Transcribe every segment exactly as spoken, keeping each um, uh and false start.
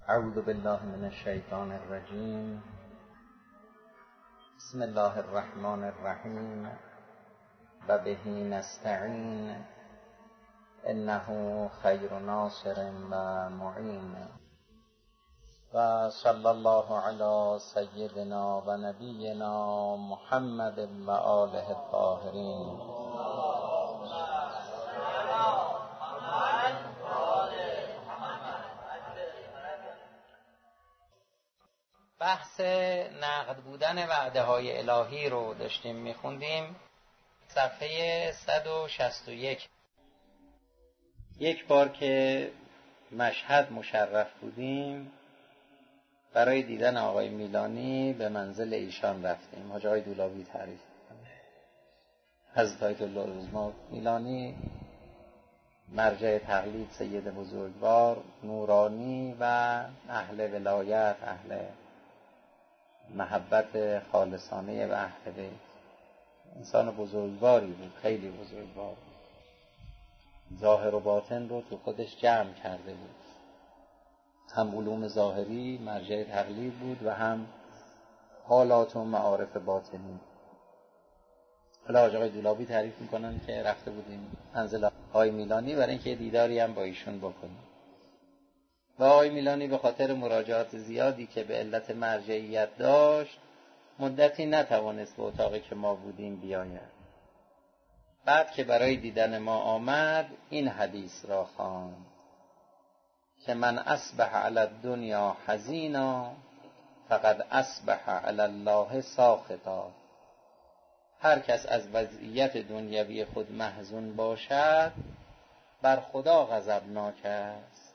اعوذ بالله من الشیطان الرجیم. بسم الله الرحمن الرحیم و به نستعین انه خیر ناصر و معین. و صلی الله علی سیدنا و نبینا محمد و آله الطاهرین. بحث نقد بودن وعده های الهی رو داشتیم میخوندیم. صفحه صد و شصت و یک. یک بار که مشهد مشرف بودیم برای دیدن آقای میلانی به منزل ایشان رفتیم. حاج آقای دولابی تعریف می‌کنه. حضرت آیت الله العظما میلانی مرجع تقلید، سید بزرگوار، نورانی و اهل ولایت، اهل محبت خالصانه و اهل بیت. انسان بزرگواری بود، خیلی بزرگوار بود. ظاهر و باطن رو تو خودش جمع کرده بود. هم علوم ظاهری مرجع تقلید بود و هم حالات و معارف باطنی. حالا حاج آقای دولابی تعریف میکنن که رفته بودیم منزل آقای میلانی برای اینکه دیداری هم با ایشون بکنیم. و آقای میلانی به خاطر مراجعات زیادی که به علت مرجعیت داشت مدتی نتوانست به اتاقی که ما بودیم بیاید. بعد که برای دیدن ما آمد این حدیث را خواند که من اصبح علی الدنیا حزینا فقد اصبح علی الله ساخطا. هر کس از وضعیت دنیوی خود محزون باشد بر خدا غضبناک است.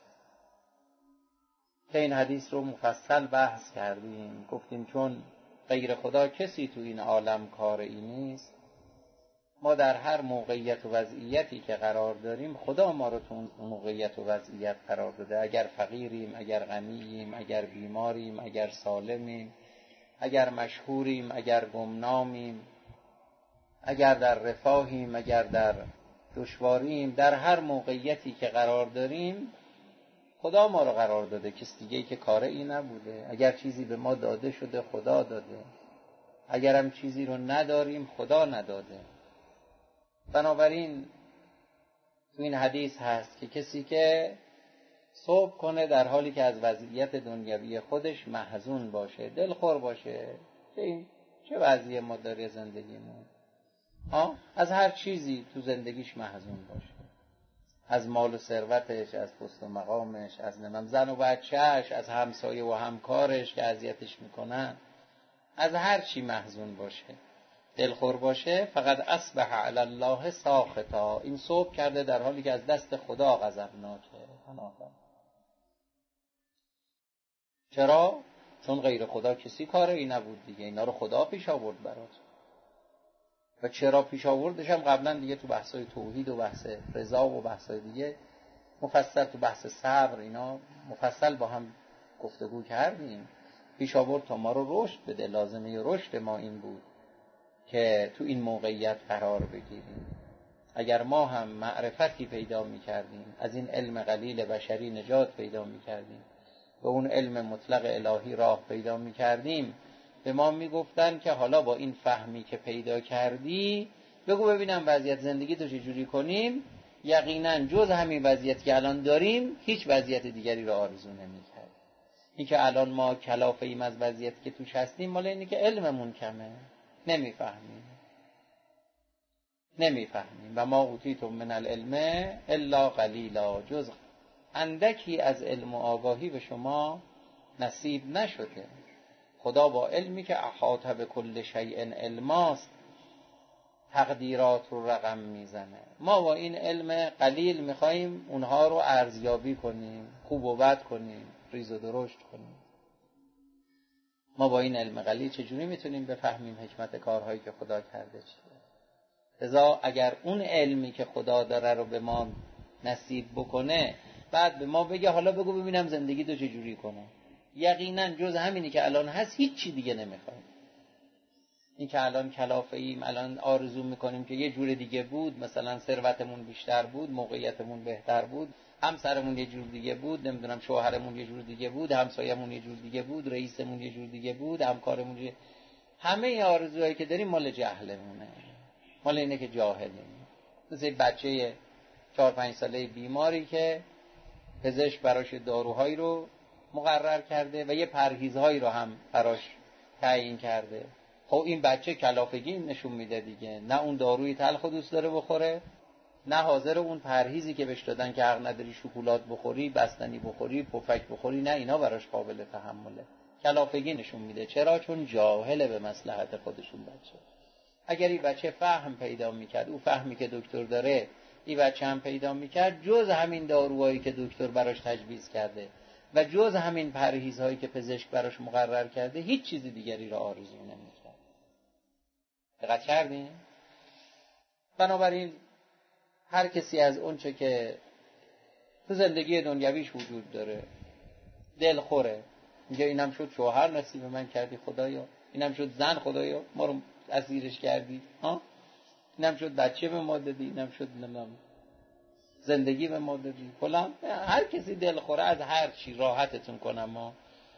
که این حدیث رو مفصل بحث کردیم. گفتیم چون غیر خدا کسی تو این عالم کاری نیست، ما در هر موقعیت و وضعیتی که قرار داریم خدا ما رو تو اون موقعیت و وضعیت قرار داده. اگر فقیریم، اگر غنییم، اگر بیماریم، اگر سالمیم، اگر مشهوریم، اگر گمنامیم، اگر در رفاهیم، اگر در دشواریم، در هر موقعیتی که قرار داریم خدا ما رو قرار داده. کس دیگه‌ای که کار این نبوده. اگر چیزی به ما داده شده خدا داده، اگر هم چیزی رو نداریم خدا نداده. بنابراین تو این حدیث هست که کسی که صبح کنه در حالی که از وضعیت دنیوی خودش محزون باشه، دلخور باشه که این چه وضعی ما داره زندگیمون، ها، از هر چیزی تو زندگیش محزون باشه، از مال و ثروتش، از پست و مقامش، از نمیم زن و بچهش، از همسایه و همکارش که اذیتش میکنن، از هر چی محزون باشه، دلخور باشه، فقط اصبح علی الله ساخطا. این صبح کرده در حالی که از دست خدا غضبناکه. چرا؟ چون غیر خدا کسی کاری نبود دیگه. اینا رو خدا پیش آورد برات. و چرا پیش آوردش هم قبلا دیگه تو بحثای توحید و بحث رضا و بحثای دیگه مفصل، تو بحث صبر اینا مفصل با هم گفتگو کردیم. پیش آورد تا ما رو رشد بده. لازمه رشد ما این بود که تو این موقعیت قرار بگیریم. اگر ما هم معرفتی پیدا می‌کردیم، از این علم قلیل بشری نجات پیدا می‌کردیم، به اون علم مطلق الهی راه پیدا می‌کردیم، به ما میگفتن که حالا با این فهمی که پیدا کردی بگو ببینم وضعیت زندگی تو چجوری کنیم. یقینا جز همین وضعیت که الان داریم هیچ وضعیت دیگری رو آرزو نمی‌کرد. این که الان ما کلافه ایم از وضعیتی که توش هستیم مال اینه که علممون کمه، نمیفهمیم نمیفهمیم و ما اوتیتم من العلم الا قلیلا. جز اندکی از علم و آگاهی به شما نصیب نشده. خدا با علمی که احاطه به کل شیء علماست تقدیرات رو رقم میزنه. ما با این علم قلیل میخواییم اونها رو ارزیابی کنیم، خوب و بد کنیم، ریز و درشت کنیم. ما با این علم قلیل چجوری میتونیم بفهمیم حکمت کارهایی که خدا کرده چیه؟ لذا اگر اون علمی که خدا داره رو به ما نصیب بکنه، بعد به ما بگه حالا بگو ببینم زندگی تو چجوری کنه، یقینا جز همینی که الان هست هیچ چی دیگه نمیخوایم. این که الان کلافه ایم، الان آرزو میکنیم که یه جور دیگه بود، مثلا ثروتمون بیشتر بود، موقعیتمون بهتر بود، همسرمون یه جور دیگه بود، نمیدونم شوهرمون یه جور دیگه بود، همسایه‌مون یه جور دیگه بود، رئیسمون یه جور دیگه بود، همکارمون یه... همه آرزوهایی که داریم مال جهلمونه، مال اینه که جاهلیم. مثل بچه چهار پنج ساله بیماری که پزشک براش داروهایی رو مقرر کرده و یه پرهیزهایی رو هم براش تعیین کرده. خب این بچه کلافگی نشون میده دیگه، نه اون داروی تلخ دوست داره بخوره، نه حاضر اون پرهیزی که بهش دادن که حق نداری شکلات بخوری، بستنی بخوری، پفک بخوری، نه اینا براش قابل تحمله. کلافگی نشون میده. چرا؟ چون جاهله به مصلحت خودشون بچه. اگر این بچه فهم پیدا میکرد، او فهمی که دکتر داره این بچه هم پیدا میکرد، جز همین داروهایی که دکتر براش تجویز کرده و جز همین پرهیزهایی که پزشک براش مقرر کرده، هیچ چیز دیگری را آرزو نمیکرد. دقت کردین؟ بنابراین هر کسی از اون چه که تو زندگی دنیویش وجود داره دلخوره، میگه اینم شد شوهر نصیب من کردی خدایا، اینم شد زن خدایا ما رو اسیرش کردی، ها، اینم شد بچه به ما دادی، اینم شد نمیدونم زندگی به ما دادی فلان. هر کسی دلخوره از هر چی، راحتتون کنم، ما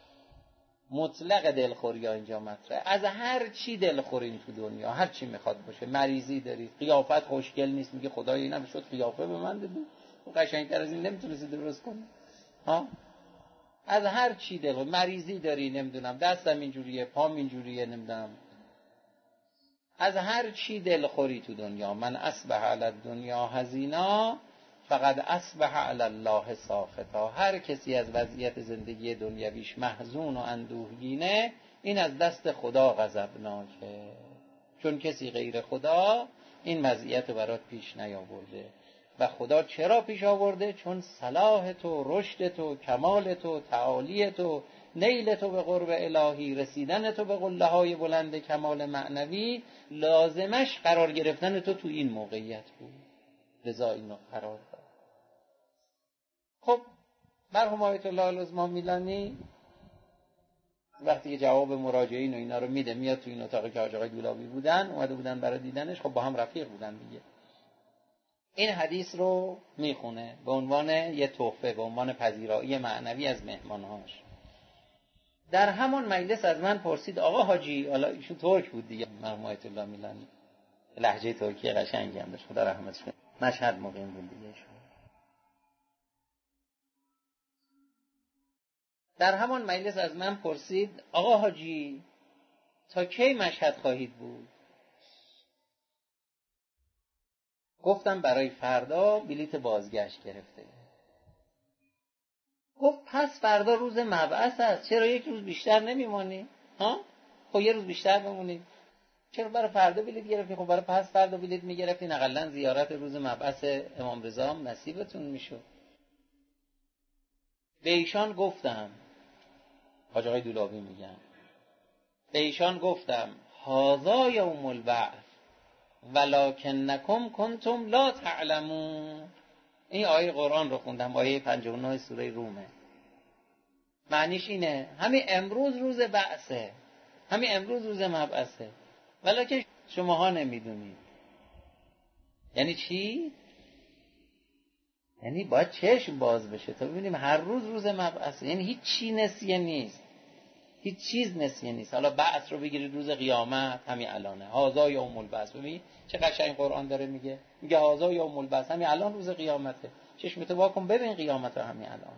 مطلق دلخوری ها اینجا مطرحه. از هر چی دلخورین تو دنیا، هر چی میخواد باشه. مریضی داری، قیافت خوشگل نیست، میگه خدایا اینم شد قیافه به من دادی، قشنگتر از این نمیتونستی درست کنی، ها. از هر چی دلخور. مریضی داری، نمیدونم دستم اینجوریه، پام اینجوریه، نمیدونم، از هر چی دلخوری تو دنیا. من اصبح علی الدنیا حزینا فقد اصبح علی الله ساخطا. هر کسی از وضعیت زندگی دنیویش محزون و اندوهگینه، این از دست خدا غضبناکه، چون کسی غیر خدا این وضعیت برات پیش نیاورده. و خدا چرا پیش آورده؟ چون صلاح تو، رشد تو، کمال تو، تعالی تو، نیل تو به قرب الهی، رسیدن تو به قله های بلند کمال معنوی، لازمش قرار گرفتن تو تو این موقعیت بود، لذا اینو قرار داد. خب مرحوم آیت الله العظمی میلانی وقتی که جواب مراجعین و اینا رو میده، میاد تو این اتاقی که حاج آقای دولابی بودن، اومده بودن برای دیدنش، خب با هم رفیق بودن دیگه. این حدیث رو میخونه به عنوان یه تحفه، به عنوان پذیرایی معنوی از مهمانهاش. در همون مجلس از من پرسید آقا حاجی، حالا ایشون ترک بود دیگه، مرحوم آیت الله میلانی لهجه ترکی قشنگی هم داشت، خدا رحمتش کنه، مشهد مقیم بود دیگه ایشون. در همون مجلس از من پرسید آقا حاجی تا کی مشهد خواهید بود؟ گفتم برای فردا بلیت بازگشت گرفته. گفت پس فردا روز مبعث است، چرا یک روز بیشتر نمیمانی؟ ها؟ خب یه روز بیشتر بمونید. چرا برای فردا بلیت گرفتی؟ خب برای پس فردا بلیت میگرفتین، اقلا زیارت روز مبعث امام رضا نصیبتون میشد. به ایشان گفتم، حاج آقای دولابی میگن، به ایشان گفتم هذا یوم البعث ولکنکم کنتم لا تعلمون. این آیه قرآن رو خوندم، آیه پنجاه و نه سوره رومه. معنیش اینه همین امروز روز بعثه، همین امروز روز مبعثه، ولکن شماها نمیدونید. یعنی چی؟ یعنی باید چشم باز بشه تا ببینیم هر روز روز مبعثه. یعنی هیچ چی نسیه نیست، هیچ چیز نسیه نیست. حالا بعث رو بگیرید روز قیامت، همین الانه، هذا یوم البعث. ببین چه قشنگ قرآن داره میگه، میگه هذا یوم البعث، همین الان روز قیامته. چشمت وا کن ببین قیامت رو همین الان.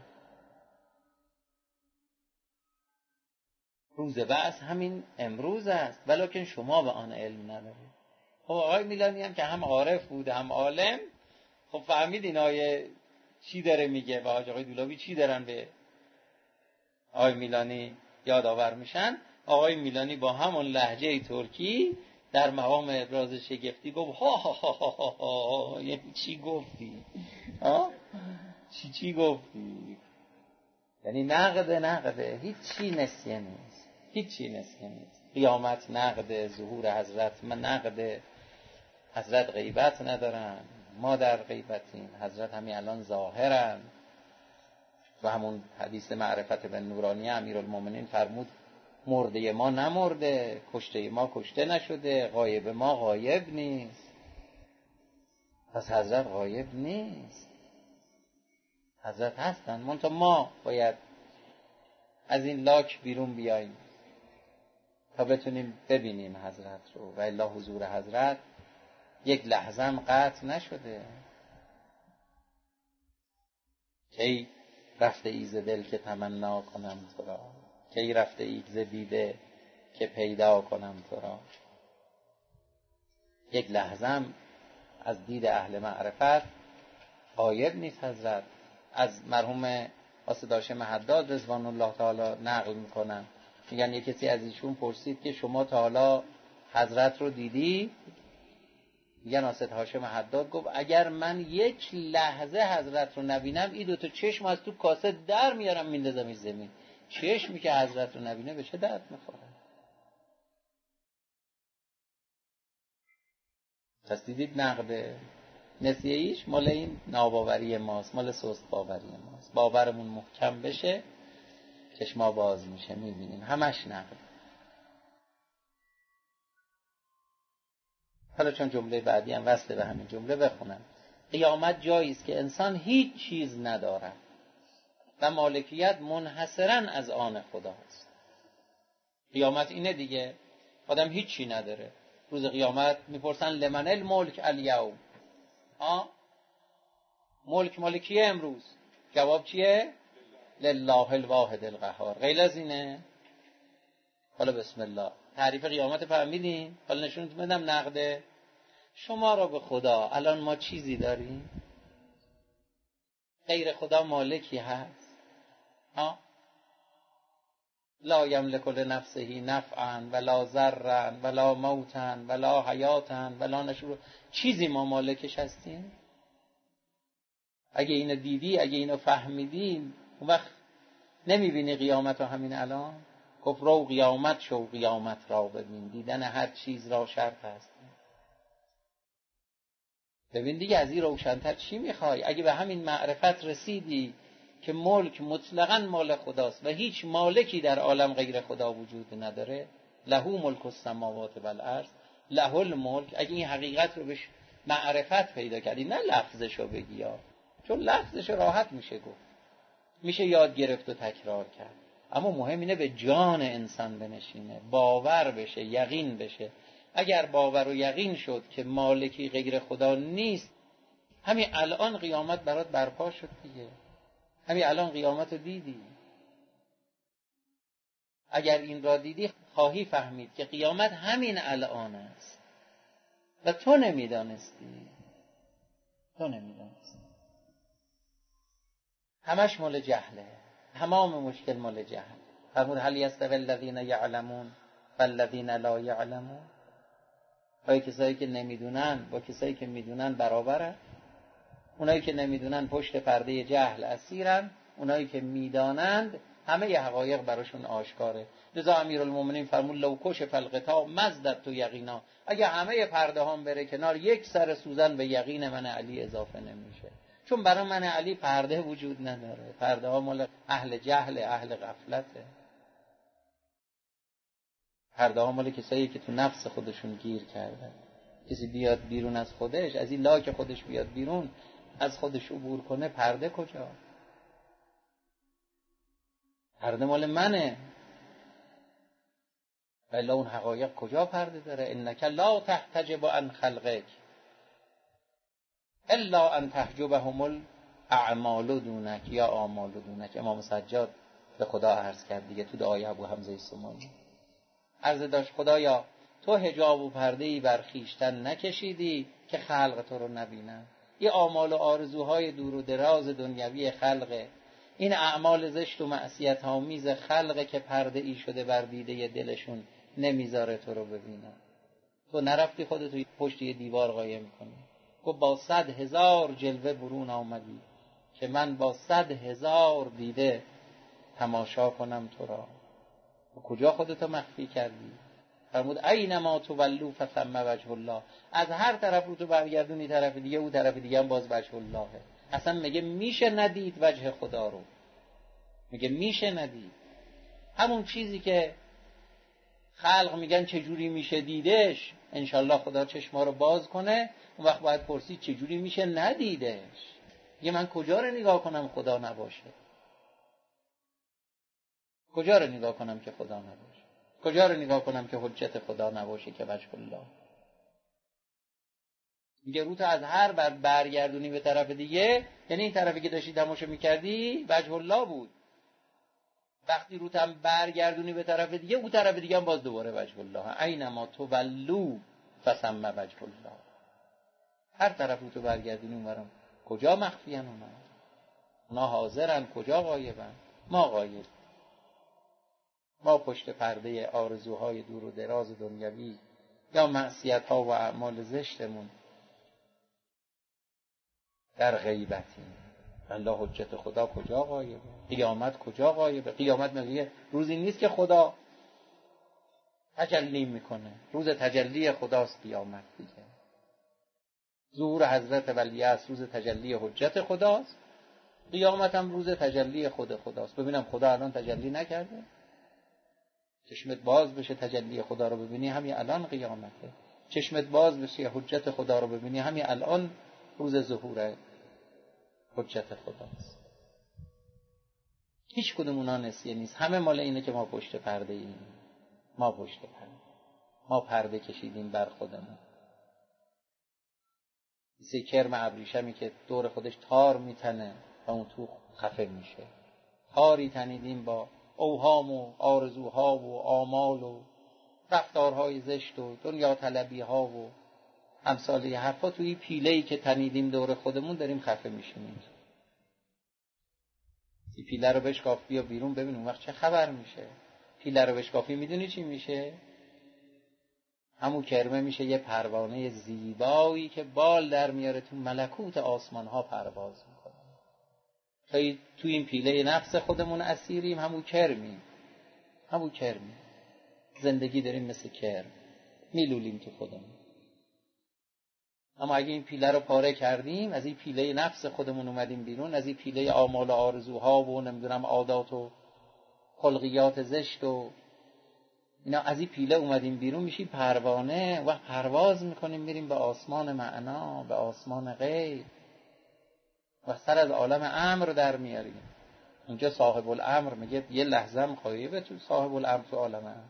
روز بعث همین امروز است، ولکن شما به آن علم ندارید. خب آقای میلانی هم که هم عارف بود هم عالم، خب فهمید این آیه چی داره میگه و حاج آقای دولابی چی دارن به آقای میلانی یادآور میشن. آقای میلانی با همون لهجه ترکی در مقام ابراز شگفتی گفت ها ها ها ها ها ها. یعنی چی گفتی؟ ها؟ چی چی گفتی؟ یعنی نقده نقده، هیچ چی نسیه نیست، هیچ چی نسیه نیست. قیامت نقده، ظهور حضرت من نقده، حضرت غیبت ندارن، ما در غیبتیم، حضرت همین الان ظاهرن. و همون حدیث معرفت به نورانی امیرالمومنین فرمود مرده ما نمرده، کشته ما کشته نشده، غایب ما غایب نیست. پس حضرت غایب نیست، حضرت هستن، منتها ما باید از این لاک بیرون بیاییم تا بتونیم ببینیم حضرت رو، و الا حضور حضرت یک لحظه هم قطع نشده. کی رفته ای ز دل که تمنا کنم تو را، کی رفته ای ز دیده که پیدا کنم تو را. یک لحظه هم از دید اهل معرفت غایب نیست حضرت. از مرحوم قاصد هاشم حداد رضوان الله تعالی نقل میکنن، میگن یک کسی از ایشون پرسید که شما تا حالا حضرت رو دیدی؟ میگن قاصد هاشم حداد گفت اگر من یک لحظه حضرت رو نبینم این دو تا چشم از تو کاسه در میارم میندازمش زمین. چشمی که حضرت رو نبینه به چه درد میخوره؟ پس دیدید نقد نسیه‌ایش مال این ناباوری ماست، مال سست باوری ماست. باورمون محکم بشه چشما باز میشه، میبینیم همش نقد. حالا چون جمله بعدی هم وصله به همین جمله بخونم. قیامت جایی است که انسان هیچ چیز ندارد و مالکیت منحصراً از آن خداست. قیامت اینه دیگه، آدم هیچی نداره. روز قیامت میپرسن لمن الملک الیوم، ها ملک مالکیه امروز؟ جواب چیه؟ لله الواحد القهار. غیر از اینه؟ حالا بسم الله تعریف قیامت فهمیدین؟ حالا نشون بدم نقده شما را به خدا. الان ما چیزی داریم؟ غیر خدا مالکی هست؟ ها لا یملک لنفسه نفعا ولا ضرا ولا موتا ولا حیاتا ولا نشور. چیزی ما مالکش هستیم؟ اگه اینو دیدی، اگه اینو فهمیدی، اون وقت نمیبینی قیامت رو همین الان؟ گفت رو قیامت شو، قیامت را ببین. دیدن هر چیز را شرط هست. ببین دیگه از این روشن‌تر چی میخوای؟ اگه به همین معرفت رسیدی که ملک مطلقاً مال خداست و هیچ مالکی در عالم غیر خدا وجود نداره، له ملک السماوات و الارض، له الملک. اگه این حقیقت رو بهش معرفت پیدا کردی، نه لفظشو بگی ها، چون لفظش راحت میشه گفت، میشه یاد گرفت و تکرار کرد، اما مهم اینه به جان انسان بنشینه، باور بشه، یقین بشه. اگر باور و یقین شد که مالکی غیر خدا نیست، همین الان قیامت برات برپا شد دیگه. همین الان قیامت رو دیدی. اگر این را دیدی خواهی فهمید که قیامت همین الان است و تو نمیدانستی. تو نمیدانستی. همش مال جهله، تمام مشکل مال جهل. فرمود هل یستوی الذین یعلمون والذین لا یعلمون؟ آیا کسایی که نمیدونن با کسایی که میدونن برابره؟ اونایی که نمیدونن پشت پرده جهل اسیرن، اونایی که میدانند همه ی حقایق براشون آشکاره. لذا امیرالمومنین فرمود لو کشف الغطاء ما ازددت یقینا. اگه همه پرده هم بره کنار، یک سر سوزن به یقین من علی اضافه نمیشه، چون برای من علی پرده وجود نداره. پرده ها مال اهل جهل، اهل غفلته. پرده ها مال کسایی که تو نفس خودشون گیر کردن. کسی بیاد بیرون از خودش، از این لاک خودش بیاد بیرون، از خودش عبور کنه، پرده کجا؟ پرده مال منه. ولی اون حقایق کجا پرده داره؟ انک لا تحتجب عن خلقک الا ان تحجبهم الاعمال دونک یا اعمال دونک. امام سجاد به خدا عرض کرد دیگه تو دعای ابو حمزه سمانی، عرض داشت خدایا تو حجاب و پرده‌ای بر خویشتن نکشیدی که خلق تو رو نبینن. این اعمال و آرزوهای دور و دراز دنیوی خلقه، این اعمال زشت و معصیت آمیز خلقه که پرده ای شده بر دیده دلشون، نمیذاره تو رو ببینن. تو نرفتی خودتو پشت یه دیوار قایم کنی، تو با صد هزار جلوه برون آمدی که من با صد هزار دیده تماشا کنم تو را. کجا خودتو مخفی کردی؟ فرمود اینما تولوا فثم وجه الله. از هر طرف رو تو برگردونی طرف دیگه، او طرف دیگه هم باز وجه اللهه. اصلا میگه میشه ندید وجه خدا رو؟ میگه میشه ندید. همون چیزی که خلق میگن چجوری میشه دیدش، انشالله خدا چشما رو باز کنه، اون وقت باید پرسید چجوری میشه ندیدش. یه من کجا رو نگاه کنم خدا نباشه؟ کجا رو نگاه کنم که خدا نباشه؟ کجا رو نگاه کنم که حجت خدا نباشه که وجه الله؟ میگه روت از هر بر برگردونی به طرف دیگه، یعنی این طرفی که داشتی تماشا میکردی وجه الله بود. وقتی روت هم برگردونی به طرف دیگه، اون طرف دیگه هم باز دوباره وجه الله. اینما تولوا فثم وجه الله. هر طرف روتو برگردونی اونورم کجا مخفیان اونا؟ اونا حاضرن، کجا غایبن؟ ما غایب. ما پشت پرده آرزوهای دور و دراز دنیوی یا معصیت‌ها و اعمال زشتمون در غیبتیم. الله حجت خدا کجا غایبه؟ قیامت کجا غایبه؟ قیامت میگه روزی نیست که خدا تجلی میکنه، روز تجلی خداست قیامت دیگه. ظهور حضرت ولی است روز تجلی حجت خداست، قیامت هم روز تجلی خود خداست. ببینم خدا الان تجلی نکرده؟ چشمت باز بشه تجلی خدا رو ببینی، همین الان قیامته. چشمت باز بشه حجت خدا رو ببینی، همین الان روز ظهور حجت خداست. هیچ کدوم اونا نسیه نیست، همه مال اینه که ما پشت پرده ایم. ما پشت پرده، ما پرده کشیدیم بر خودمون. مثل کرم ابریشمی که دور خودش تار میتنه و اون تو خفه میشه. تاری تنیدیم با اوهام و آرزوها و آمال و رفتارهای زشت و دنیا طلبی ها و امثال یه حرفا، توی پیله‌ای که تنیدیم دور خودمون داریم خفه میشیم. این پیله رو بشکاف بیا بیرون ببین اون وقت چه خبر میشه. پیله رو بشکافی میدونی چی میشه؟ همون کرمه میشه یه پروانه زیبایی که بال در میاره، تو ملکوت آسمان ها پرواز میکنه. توی تو این پیله نفس خودمون اسیریم، همون کرمیم، همون کرمیم. زندگی داریم مثل کرم میلولیم تو خودمون. اما اگه این پیله رو پاره کردیم، از این پیله نفس خودمون اومدیم بیرون، از این پیله آمال و آرزوها و نمیدونم عادات و خلقیات زشت و اینا، از این پیله اومدیم بیرون، میشیم پروانه و پرواز میکنیم میریم به آسمان معنا، به آسمان غیب و سر از عالم امر در میاریم. اونجا صاحب الامر میگه یه لحظه هم غایبه تو صاحب الامر تو عالم امر.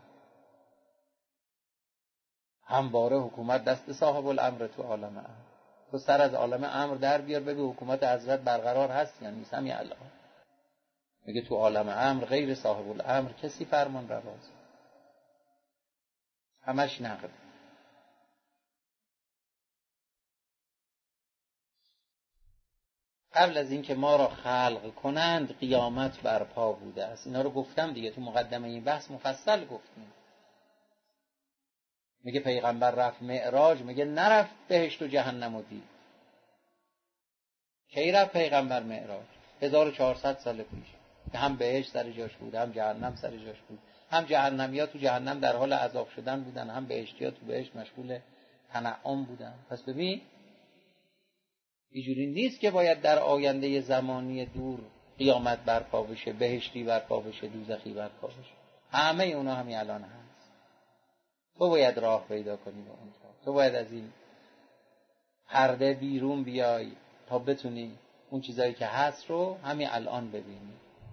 همواره حکومت دست صاحب الامر تو عالم امر. تو سر از عالم امر در بیار بگو حکومت حضرت برقرار هست یا نیست. همین الان میگه تو عالم امر غیر صاحب الامر کسی فرمان رواست، همش نقد. قبل از اینکه ما را خلق کنند قیامت برپا بوده است. اینا رو گفتم دیگه، تو مقدمه این بحث مفصل گفتیم. میگه پیغمبر رفت معراج، میگه نرفت بهشت و جهنم و دید. کی رفت پیغمبر معراج؟ هزار و چهارصد سال پیش، که هم بهشت سر جاش بود، هم جهنم سر جاش بود. هم جهنمیا تو جهنم در حال عذاب شدن بودن، هم بهشتیا تو بهشت مشغول تنعم بودن. پس ببین اینجوری نیست که باید در آینده زمانی دور قیامت برپا بشه، بهشتی برپا بشه، دوزخی برپا بشه. همه اونا همین الان هست. تو باید راه پیدا کنی به اونجا. تو باید از این پرده بیرون بیای تا بتونی اون چیزایی که هست رو همین الان ببینی.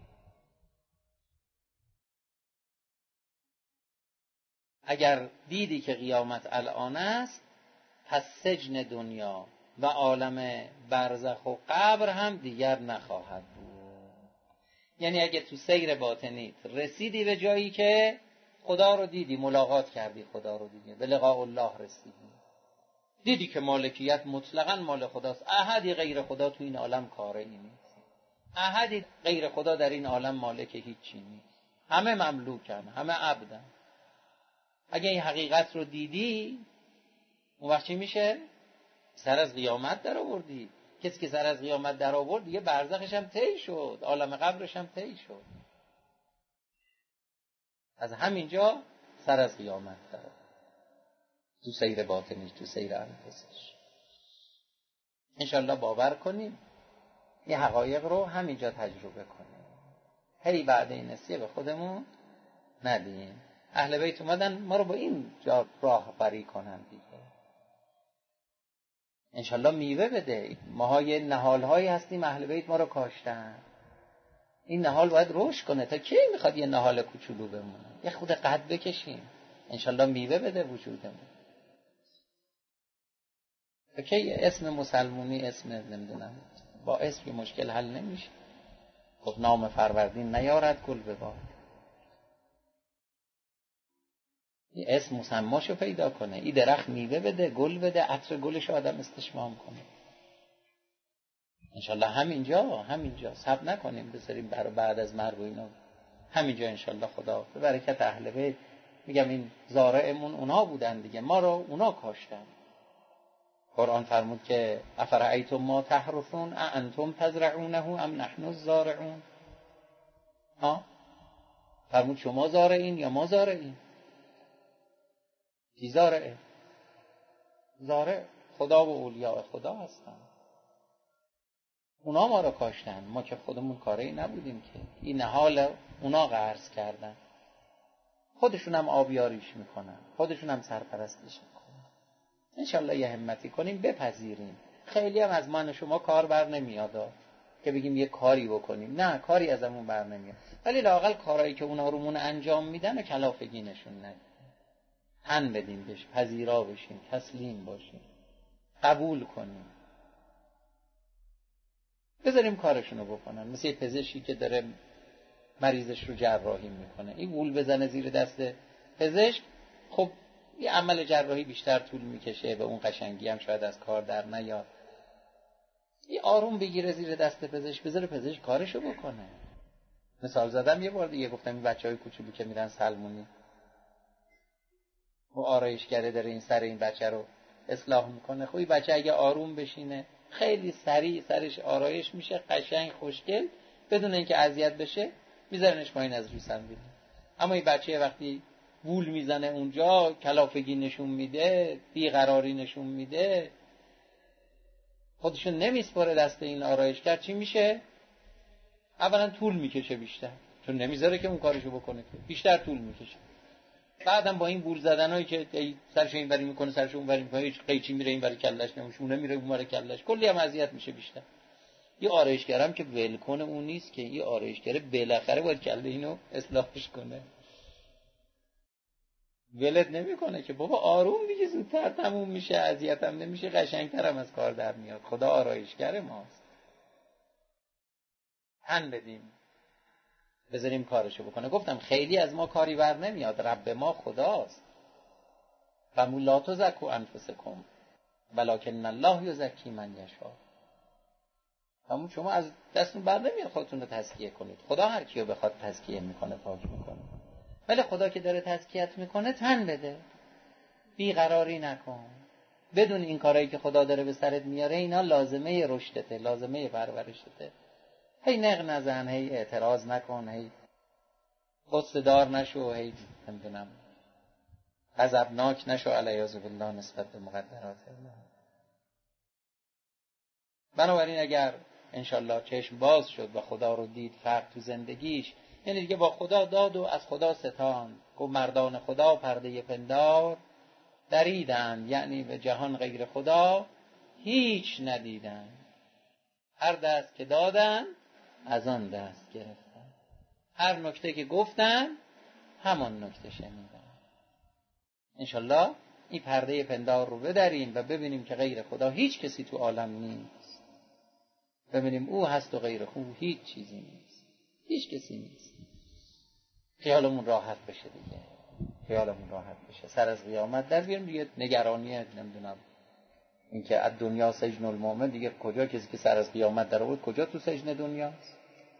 اگر دیدی که قیامت الان است، پس سجن دنیا و عالم برزخ و قبر هم دیگر نخواهد بود. یعنی اگه تو سیر باطنیت رسیدی به جایی که خدا رو دیدی، ملاقات کردی خدا رو دیدی، به لقاء الله رسیدی، دیدی که مالکیت مطلقاً مال خداست، احدی غیر خدا تو این عالم کاری نیست، احدی غیر خدا در این عالم مالک هیچی نیست، همه مملوکن، همه عبدن. اگه این حقیقت رو دیدی، اون وقت چی میشه؟ سر از قیامت در آوردی. کسی که سر از قیامت در آورد دیگه برزخش هم طی شد، عالم قبرش هم طی شد. از همینجا سر از قیامت در آورد، تو سیر باطنی، تو سیر انفسش. انشالله باور کنیم این حقایق رو همینجا تجربه کنیم، هی بعد این نسیه به خودمون ندیم. اهل بیت اومدن ما رو با این جا راهبری کنن دیگه. انشالله میوه بده. ماهای نهال هایی هستیم اهل بیت ما رو کاشتن. این نهال باید رشد کنه. تا کی میخواد یه نهال کوچولو بمونه؟ یه خود قد بکشیم انشالله میوه بده وجودمون. تا کی اسم مسلمونی اسم نمیدونم با اسم مشکل حل نمیشه. خب نام فروردین نیارد گل به باد. این اسم مسماشو پیدا کنه. این درخت میوه بده، گل بده، عطر گلش آدم استشمام کنه. انشالله همینجا همینجا صبر نکنیم بذاریم برای بعد از مرگ و اینا. همینجا انشالله خدا به برکت اهل بیت، میگم این زارعمون اونا بودن دیگه، ما رو اونا کاشتن. قرآن فرمود که افرأیتم ما تحرثون اانتم تزرعونه ام نحن الزارعون. ها فرمود شما زارعین یا ما زارعین؟ کی زارعه؟ زارع خدا و اولیاء خدا هستن. اونا ما رو کاشتن، ما که خودمون کاری نبودیم که. این نهال اونا غرس کردن. خودشون هم آبیاریش میکنن، خودشون هم سرپرستش میکنن. انشالله یه همتی کنیم بپذیریم. خیلی هم از من شما کار بر نمیاد که بگیم یه کاری بکنیم، نه کاری ازمون بر نمیاد، ولی لااقل کارهایی که اونا رومون انجام میدن و کلافگی نشون ندیم. تن بدیم بهش، پذیرا بشیم، تسلیم باشیم، قبول کنیم، بذاریم کارشونو بکنن. مثل یه پزشکی که داره مریضش رو جراحی میکنه، این وول بزنه زیر دست پزشک، خب یه عمل جراحی بیشتر طول میکشه، به اون قشنگی هم شاید از کار در نیاد. یه آروم بگیره زیر دست پزشک، بذاره پزشک کارشو بکنه. مثال زدم یه بار دیگه، گفتم این بچهای کوچولو که میرن سلمونی و آرایشگره داره این سر این بچه رو اصلاح میکنه، خب این بچه اگه آروم بشینه خیلی سریع سرش آرایش میشه، قشنگ خوشگل، بدون اینکه اذیت بشه میذارنش پایین از روی صندلی. اما این بچه وقتی وول میزنه اونجا، کلافگی نشون میده، بیقراری نشون میده، خودشو نمیسپاره دست این آرایشگر، چی میشه؟ اولا طول میکشه بیشتر، چون نمیذاره که اون کارشو بکنه، بیشتر طول میکشه. بعدم با این بول زدنایی که سرش این بری میکنه سرش اون بری میکنه، هیچ قیچی میره این بری کلش نمیشونه، میره اون بری کلش، کلی هم اذیت میشه بیشتر. یه آرایشگرم که ولکن اون نیست که، یه آرایشگر بالاخره باید کله اینو اصلاحش کنه. ولت نمیکنه که بابا آروم دیگه، زودتر تموم میشه، اذیتم نمیشه، قشنگترم از کار در میاد. خدا آرایشگر ماست. تن بدیم بذاریم کارشو بکنه. گفتم خیلی از ما کاری بر نمیاد، رب ما خداست. فمون لا تزکوا انفسکم ولکن الله یزکی من یشاء. همون شما از دستون بر نمیاد خودتون رو تزکیه کنید. خدا هر کیو بخواد تزکیه میکنه، پاک میکنه. ولی خدا که داره تزکیه‌ت میکنه، تن بده، بیقراری نکن. بدون این کارهایی که خدا داره به سرت میاره، اینا لازمه رشدته، لازمه پرورشته. هی نق نزن، هی اعتراض نکن، هی غصه دار نشو، هی نمیدونم غضبناک نشو علیاذ بالله نسبت به مقدرات الله. بنابراین اگر انشالله چشم باز شد و خدا رو دید، فرق تو زندگیش، یعنی دیگه با خدا داد و از خدا ستان. گفت مردان خدا پرده پندار دریدن، یعنی به جهان غیر خدا هیچ ندیدن. هر دست که دادن از آن دست گرفتن، هر نکته که گفتن همان نکته شنیدن. انشالله این پرده پندار رو بدریم و ببینیم که غیر خدا هیچ کسی تو عالم نیست. ببینیم او هست و غیر او هیچ چیزی نیست، هیچ کسی نیست. خیالمون راحت بشه دیگه، خیالمون راحت بشه. سر از قیامت در بیاریم دیگه، نگرانی نمیدونم این که از دنیا سجن المؤمن، دیگه کجا کسی که سر از قیامت در آورد کجا تو سجن دنیاست؟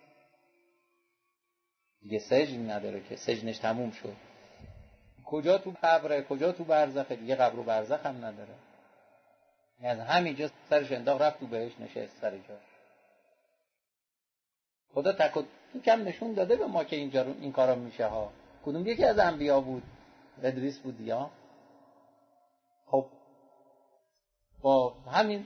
دیگه سجن نداره که، سجنش تموم شد. کجا تو قبره، کجا تو برزخه؟ دیگه قبر و برزخ هم نداره. از همینجا سرش انداخت رفت تو بهشت نشست سر جا. خدا تک و کم نشون داده به ما که اینجا رو این کارا میشه ها. کدوم یکی از انبیا بود؟ ادریس بود یا؟ خب با همین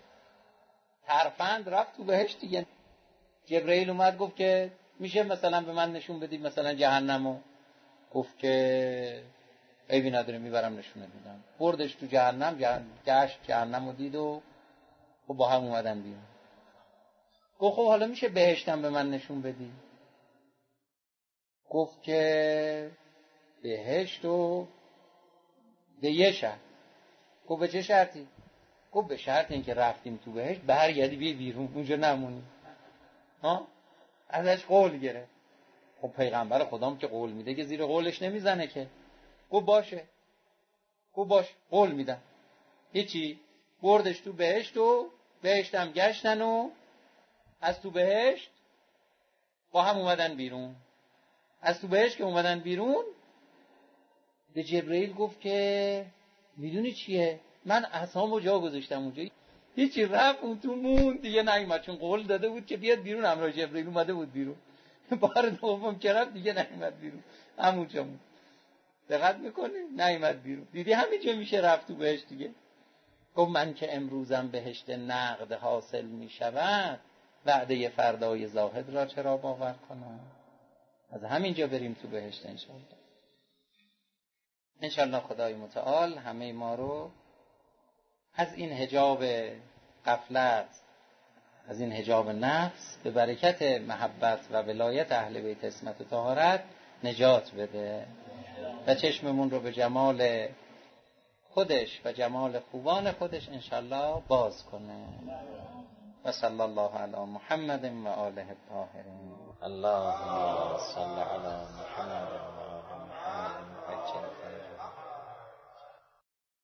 ترفند رفت تو بهشت دیگه. جبرئیل اومد گفت که میشه مثلا به من نشون بدید مثلا جهنمو؟ گفت که عیبی نداره میبرم نشونه میدم. بردش تو جهنم، جهنم گشت جهنمو دید و خب با هم اومدن بیرون. گفت خب حالا میشه بهشتم به من نشون بدی؟ گفت که بهشت و به یه شرط. گفت به چه شرطی؟ گفت به شرط این که رفتیم تو بهشت برگردی بی بیرون اونجا نمونی. ها؟ ازش قول گرفت. خب پیغمبر خدام که قول میده که زیر قولش نمیزنه که. گفت باشه. گفت باش قول میدم. هیچی. بردش تو بهشت و بهشتم گشتن و از تو بهشت با هم اومدن بیرون. از تو بهشت که اومدن بیرون به جبرئیل گفت که میدونی چیه؟ من اعصابمو جا گذاشتم اونجا. هیچی رفت اون تو مون دیگه نیومد، چون قول داده بود که بیاد بیرون. همراه جبرئیل اومده بود بیرون. بار دوم که رفت دیگه نیومد بیرون، همونجا مون. دقت میکنی؟ نیومد بیرون. دیدی همینجا میشه رفت تو بهشت دیگه. گفت من که امروزم بهشت نقد حاصل میشود، وعده فردای زاهد را چرا باور کنم؟ از همینجا بریم تو بهشت انشاءالله. انشاءالله خدای متعال همه ما رو از این حجاب غفلت، از این حجاب نفس، به برکت محبت و ولایت اهل بیت عصمت و طهارت نجات بده و چشممون رو به جمال خودش و جمال خوبان خودش انشاءالله باز کنه. و صلی الله علی محمد و آله الطاهرین. اللهم صل علی محمد و آل محمد.